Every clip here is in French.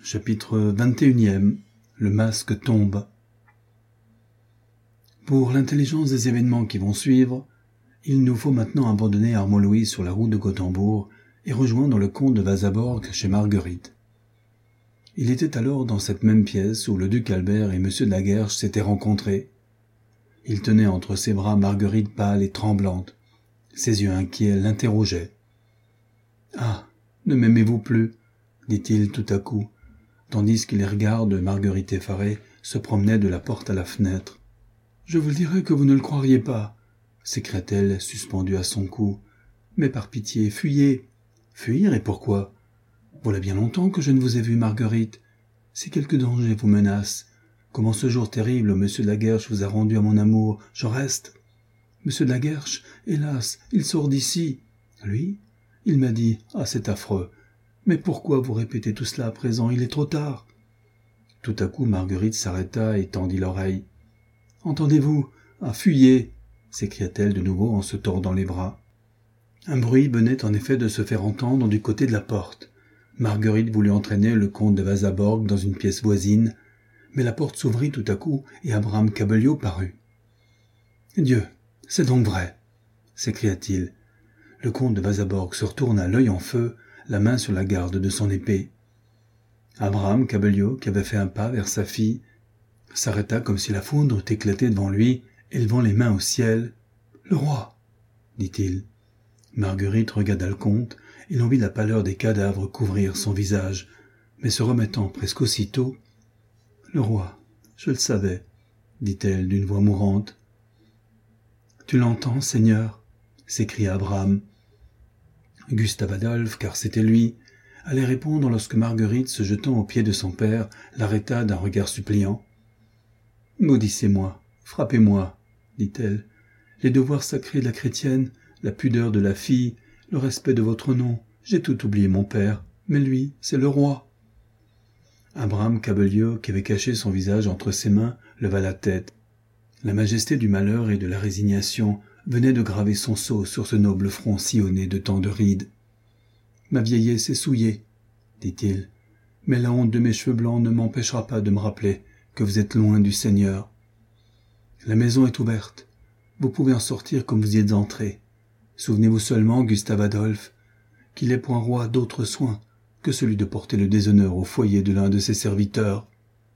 Chapitre 21e. Le masque tombe. Pour l'intelligence des événements qui vont suivre, il nous faut maintenant abandonner Armand Louis sur la route de Gothenburg et rejoindre le comte de Vasaborg chez Marguerite. Il était alors dans cette même pièce où le duc Albert et M. de la Guerche s'étaient rencontrés. Il tenait entre ses bras Marguerite pâle et tremblante. Ses yeux inquiets l'interrogeaient. « Ah, ne m'aimez-vous plus ?» dit-il tout à coup, tandis que les regards de Marguerite effarée se promenaient de la porte à la fenêtre. « Je vous le dirais que vous ne le croiriez pas, » s'écria-t-elle, suspendue à son cou. « Mais par pitié, fuyez. »« Fuir, et pourquoi ? Voilà bien longtemps que je ne vous ai vue, Marguerite. Si quelque danger vous menace, comme en ce jour terrible où M. de la Guerche vous a rendu à mon amour, je reste. M. de la Guerche, hélas, il sort d'ici. Lui, il m'a dit, ah, c'est affreux. Mais pourquoi vous répétez tout cela à présent? Il est trop tard. » Tout à coup, Marguerite s'arrêta et tendit l'oreille. « Entendez-vous? Ah, fuyez !» s'écria-t-elle de nouveau en se tordant les bras. Un bruit venait en effet de se faire entendre du côté de la porte. Marguerite voulut entraîner le comte de Vasaborg dans une pièce voisine, mais la porte s'ouvrit tout à coup et Abraham Cabelliau parut. « Dieu, c'est donc vrai !» s'écria-t-il. Le comte de Vasaborg se retourna l'œil en feu, la main sur la garde de son épée. Abraham Cabelliau, qui avait fait un pas vers sa fille, s'arrêta comme si la foudre eût éclaté devant lui, élevant les mains au ciel. « Le roi !» dit-il. Marguerite regarda le comte, et l'on vit la pâleur des cadavres couvrir son visage, mais se remettant presque aussitôt. « Le roi, je le savais, » dit-elle d'une voix mourante. « Tu l'entends, Seigneur ?» s'écria Abraham. Gustave Adolphe, car c'était lui, allait répondre lorsque Marguerite, se jetant aux pieds de son père, l'arrêta d'un regard suppliant. « Maudissez-moi, frappez-moi, » dit-elle. « Les devoirs sacrés de la chrétienne, la pudeur de la fille, le respect de votre nom, j'ai tout oublié, mon père, mais lui, c'est le roi. » Abraham Cabelliau, qui avait caché son visage entre ses mains, leva la tête. La majesté du malheur et de la résignation venait de graver son sceau sur ce noble front sillonné de tant de rides. « Ma vieillesse est souillée, » dit-il, « mais la honte de mes cheveux blancs ne m'empêchera pas de me rappeler que vous êtes loin du Seigneur. La maison est ouverte, vous pouvez en sortir comme vous y êtes entré. Souvenez-vous seulement, Gustave Adolphe, qu'il est pour un roi d'autres soins que celui de porter le déshonneur au foyer de l'un de ses serviteurs. »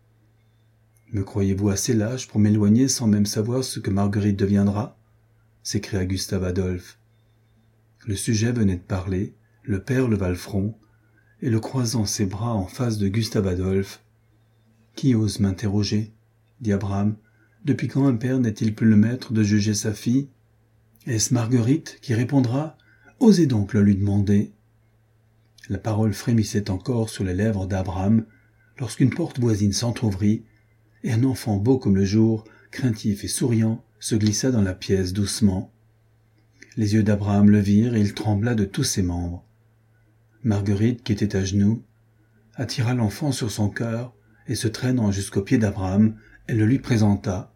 « Me croyez-vous assez lâche pour m'éloigner sans même savoir ce que Marguerite deviendra ?» s'écria Gustave Adolphe. Le sujet venait de parler, le père leva le front, et le croisant ses bras en face de Gustave Adolphe. « Qui ose m'interroger ?» dit Abraham. « Depuis quand un père n'est-il plus le maître de juger sa fille? Est-ce Marguerite qui répondra? Osez donc le lui demander. » La parole frémissait encore sur les lèvres d'Abraham lorsqu'une porte voisine s'entr'ouvrit et un enfant beau comme le jour, craintif et souriant, se glissa dans la pièce doucement. Les yeux d'Abraham le virent et il trembla de tous ses membres. Marguerite, qui était à genoux, attira l'enfant sur son cœur et se traînant jusqu'aux pieds d'Abraham, elle le lui présenta.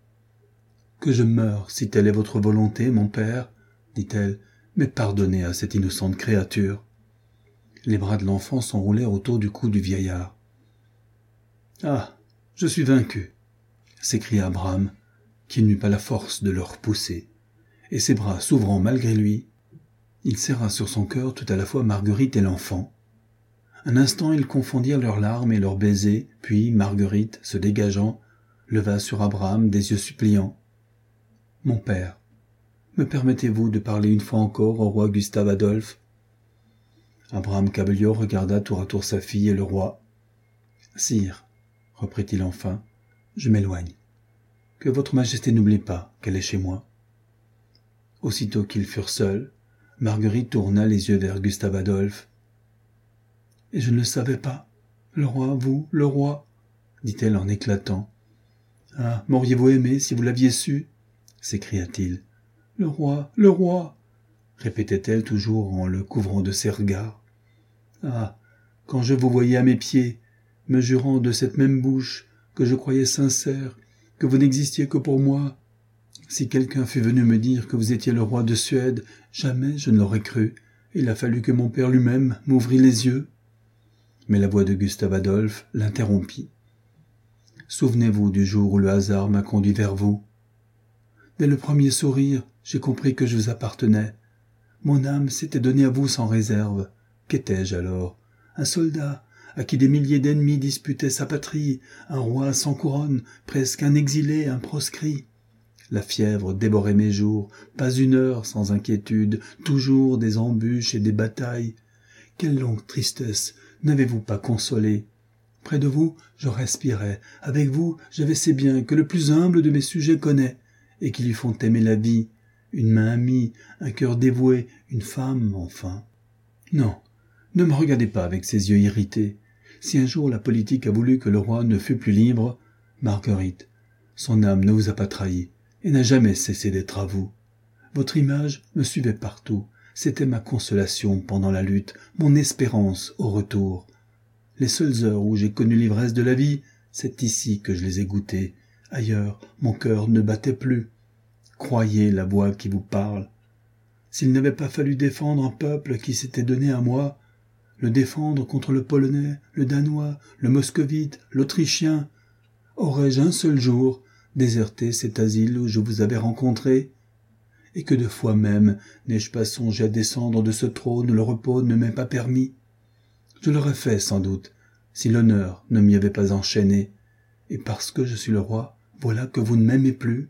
« Que je meure, si telle est votre volonté, mon père, » dit-elle, « mais pardonnez à cette innocente créature. » Les bras de l'enfant s'enroulèrent autour du cou du vieillard. « Ah, je suis vaincu !» s'écria Abraham, qui n'eut pas la force de le repousser, et ses bras s'ouvrant malgré lui, il serra sur son cœur tout à la fois Marguerite et l'enfant. Un instant, ils confondirent leurs larmes et leurs baisers, puis Marguerite, se dégageant, leva sur Abraham des yeux suppliants. « Mon père, me permettez-vous de parler une fois encore au roi Gustave Adolphe ?» Abraham Cabelliau regarda tour à tour sa fille et le roi. « Sire, reprit-il enfin, je m'éloigne. Que votre majesté n'oublie pas qu'elle est chez moi. » Aussitôt qu'ils furent seuls, Marguerite tourna les yeux vers Gustave Adolphe. « Et je ne le savais pas, le roi, vous, le roi, » dit-elle en éclatant. « Ah, m'auriez-vous aimé si vous l'aviez su ?» s'écria-t-il. « Le roi, répétait-elle toujours en le couvrant de ses regards. « Ah, quand je vous voyais à mes pieds, me jurant de cette même bouche que je croyais sincère, que vous n'existiez que pour moi. Si quelqu'un fût venu me dire que vous étiez le roi de Suède, jamais je ne l'aurais cru. Il a fallu que mon père lui-même m'ouvrît les yeux. Mais la voix de Gustave Adolphe l'interrompit. « Souvenez-vous du jour où le hasard m'a conduit vers vous. Dès le premier sourire, j'ai compris que je vous appartenais. Mon âme s'était donnée à vous sans réserve. Qu'étais-je alors? Un soldat à qui des milliers d'ennemis disputaient sa patrie, un roi sans couronne, presque un exilé, un proscrit. La fièvre dévorait mes jours, pas une heure sans inquiétude, toujours des embûches et des batailles. Quelle longue tristesse n'avez-vous pas consolé? Près de vous, je respirais. Avec vous, j'avais ces biens que le plus humble de mes sujets connaît, et qui lui font aimer la vie, une main amie, un cœur dévoué, une femme, enfin. Non, ne me regardez pas avec ces yeux irrités. Si un jour la politique a voulu que le roi ne fût plus libre, Marguerite, son âme ne vous a pas trahi, et n'a jamais cessé d'être à vous. Votre image me suivait partout, c'était ma consolation pendant la lutte, mon espérance au retour. Les seules heures où j'ai connu l'ivresse de la vie, c'est ici que je les ai goûtées. Ailleurs, mon cœur ne battait plus. Croyez la voix qui vous parle. S'il n'avait pas fallu défendre un peuple qui s'était donné à moi, le défendre contre le Polonais, le Danois, le Moscovite, l'Autrichien, aurais-je un seul jour déserté cet asile où je vous avais rencontré? Et que de fois même n'ai-je pas songé à descendre de ce trône où le repos ne m'est pas permis? Je l'aurais fait sans doute, si l'honneur ne m'y avait pas enchaîné, et parce que je suis le roi, voilà que vous ne m'aimez plus.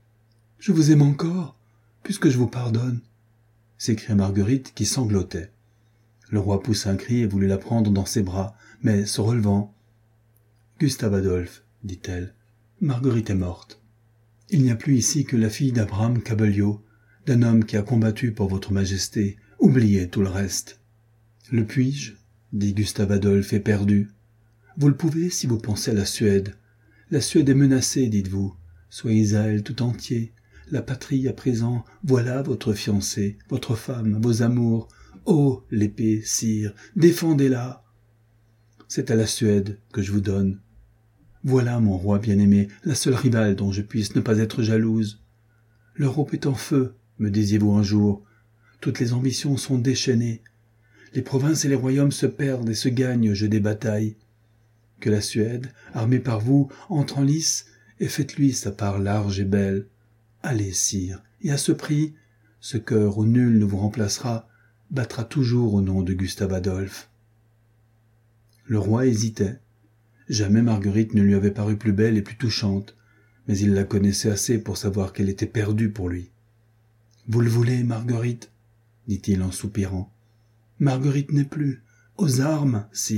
Je vous aime encore, puisque je vous pardonne, s'écria Marguerite qui sanglotait. Le roi poussa un cri et voulut la prendre dans ses bras, mais se relevant, « Gustave Adolphe, dit-elle, Marguerite est morte. Il n'y a plus ici que la fille d'Abraham Cabelliau, d'un homme qui a combattu pour votre majesté. Oubliez tout le reste. » « Le puis-je » dit Gustave Adolphe éperdu. « Vous le pouvez si vous pensez à la Suède. La Suède est menacée, dites-vous. Soyez à elle tout entier. La patrie à présent, voilà votre fiancée, votre femme, vos amours. Oh, l'épée, sire, défendez-la. C'est à la Suède que je vous donne. Voilà, mon roi bien-aimé, la seule rivale dont je puisse ne pas être jalouse. L'Europe est en feu, me disiez-vous un jour. Toutes les ambitions sont déchaînées. Les provinces et les royaumes se perdent et se gagnent au jeu des batailles. Que la Suède, armée par vous, entre en lice et faites-lui sa part large et belle. Allez, sire, et à ce prix, ce cœur où nul ne vous remplacera battra toujours au nom de Gustave Adolphe. Le roi hésitait. Jamais Marguerite ne lui avait paru plus belle et plus touchante, mais il la connaissait assez pour savoir qu'elle était perdue pour lui. « Vous le voulez, Marguerite ?» dit-il en soupirant. « Marguerite n'est plus. Aux armes, sire. »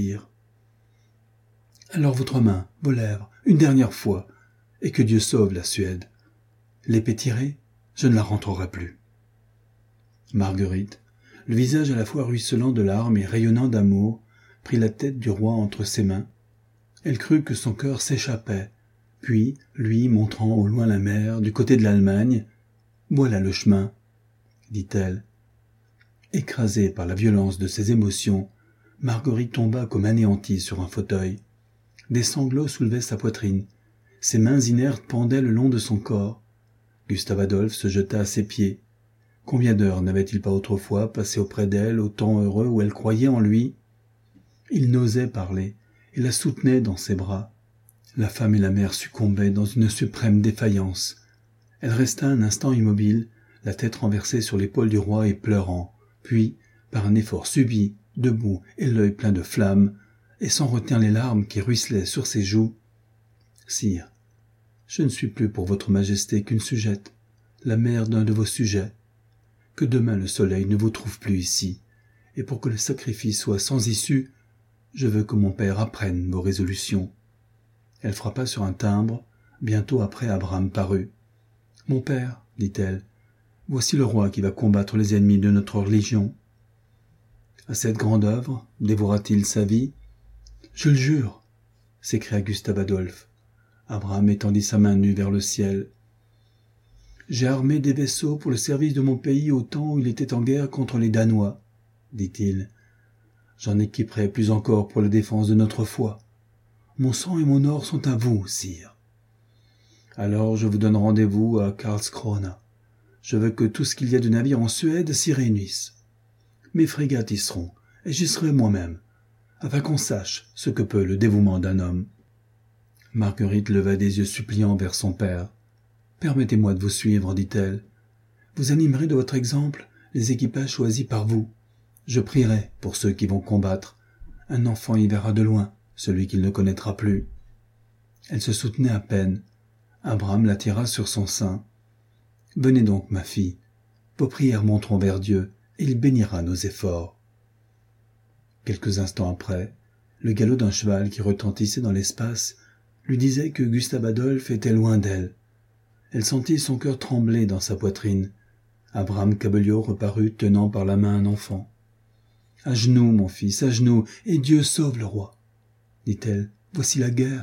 Alors votre main, vos lèvres, une dernière fois, et que Dieu sauve la Suède. L'épée tirée, je ne la rentrerai plus. Marguerite, le visage à la fois ruisselant de larmes et rayonnant d'amour, prit la tête du roi entre ses mains. Elle crut que son cœur s'échappait, puis, lui montrant au loin la mer, du côté de l'Allemagne, « Voilà le chemin, » dit-elle. Écrasée par la violence de ses émotions, Marguerite tomba comme anéantie sur un fauteuil. Des sanglots soulevaient sa poitrine. Ses mains inertes pendaient le long de son corps. Gustave Adolphe se jeta à ses pieds. Combien d'heures n'avait-il pas autrefois passé auprès d'elle au temps heureux où elle croyait en lui? Il n'osait parler et la soutenait dans ses bras. La femme et la mère succombaient dans une suprême défaillance. Elle resta un instant immobile, la tête renversée sur l'épaule du roi et pleurant, puis, par un effort subit, debout et l'œil plein de flammes, et sans retenir les larmes qui ruisselaient sur ses joues, « Sire, je ne suis plus pour votre majesté qu'une sujette, la mère d'un de vos sujets. Que demain le soleil ne vous trouve plus ici, et pour que le sacrifice soit sans issue, je veux que mon père apprenne vos résolutions. » Elle frappa sur un timbre, bientôt après Abraham parut. « Mon père, dit-elle, voici le roi qui va combattre les ennemis de notre religion. À cette grande œuvre dévora-t-il sa vie? Je le jure, s'écria Gustave Adolphe. Abraham étendit sa main nue vers le ciel. J'ai armé des vaisseaux pour le service de mon pays au temps où il était en guerre contre les Danois, dit-il. J'en équiperai plus encore pour la défense de notre foi. Mon sang et mon or sont à vous, sire. Alors je vous donne rendez-vous à Karlskrona. Je veux que tout ce qu'il y a de navires en Suède s'y réunisse. Mes frégates y seront, et j'y serai moi-même. afin qu'on sache ce que peut le dévouement d'un homme. Marguerite leva des yeux suppliants vers son père. « Permettez-moi de vous suivre, dit-elle. Vous animerez de votre exemple les équipages choisis par vous. Je prierai pour ceux qui vont combattre. Un enfant y verra de loin celui qu'il ne connaîtra plus. » Elle se soutenait à peine. Abraham la tira sur son sein. « Venez donc, ma fille. Vos prières monteront vers Dieu, et il bénira nos efforts. » Quelques instants après, le galop d'un cheval qui retentissait dans l'espace lui disait que Gustave Adolphe était loin d'elle. Elle sentit son cœur trembler dans sa poitrine. Abraham Cabelliau reparut tenant par la main un enfant. « À genoux, mon fils, à genoux, et Dieu sauve le roi, » dit-elle. « Voici la guerre. »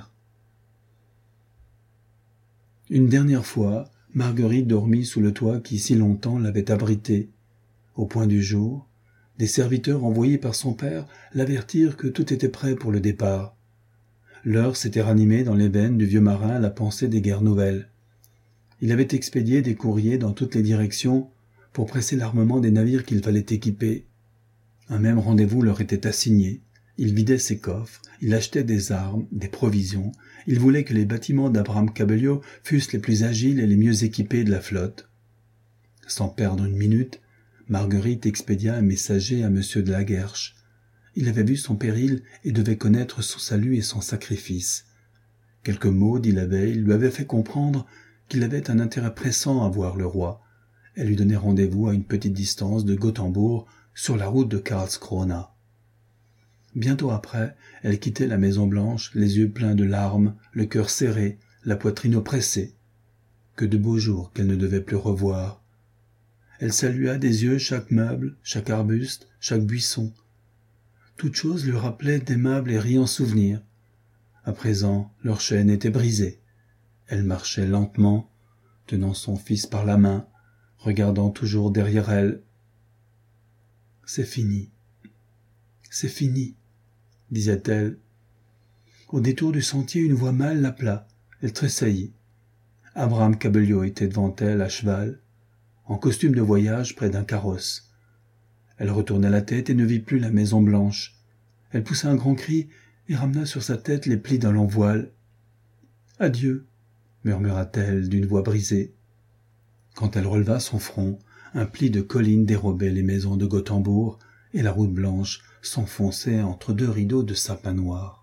Une dernière fois, Marguerite dormit sous le toit qui si longtemps l'avait abritée. Au point du jour, des serviteurs envoyés par son père l'avertirent que tout était prêt pour le départ. L'heure s'était ranimée dans les veines du vieux marin à la pensée des guerres nouvelles. Il avait expédié des courriers dans toutes les directions pour presser l'armement des navires qu'il fallait équiper. Un même rendez-vous leur était assigné. Il vidait ses coffres, il achetait des armes, des provisions. Il voulait que les bâtiments d'Abraham Cabelliau fussent les plus agiles et les mieux équipés de la flotte. Sans perdre une minute, Marguerite expédia un messager à M. de la Guerche. Il avait vu son péril et devait connaître son salut et son sacrifice. Quelques mots, dit la veille, lui avaient fait comprendre qu'il avait un intérêt pressant à voir le roi. Elle lui donnait rendez-vous à une petite distance de Gothenburg, sur la route de Karlskrona. Bientôt après, elle quittait la Maison-Blanche, les yeux pleins de larmes, le cœur serré, la poitrine oppressée. Que de beaux jours qu'elle ne devait plus revoir. Elle salua des yeux chaque meuble, chaque arbuste, chaque buisson. Toute chose lui rappelait d'aimables et riants souvenirs. À présent, leur chaîne était brisée. Elle marchait lentement, tenant son fils par la main, regardant toujours derrière elle. « C'est fini, c'est fini », disait-elle. Au détour du sentier, une voix mâle l'appela. Elle tressaillit. Abraham Cabelliau était devant elle, à cheval, en costume de voyage près d'un carrosse. Elle retourna la tête et ne vit plus la Maison Blanche. Elle poussa un grand cri et ramena sur sa tête les plis d'un long voile. « Adieu », murmura-t-elle d'une voix brisée. Quand elle releva son front, un pli de collines dérobait les maisons de Gothenburg et la route blanche s'enfonçait entre deux rideaux de sapins noirs.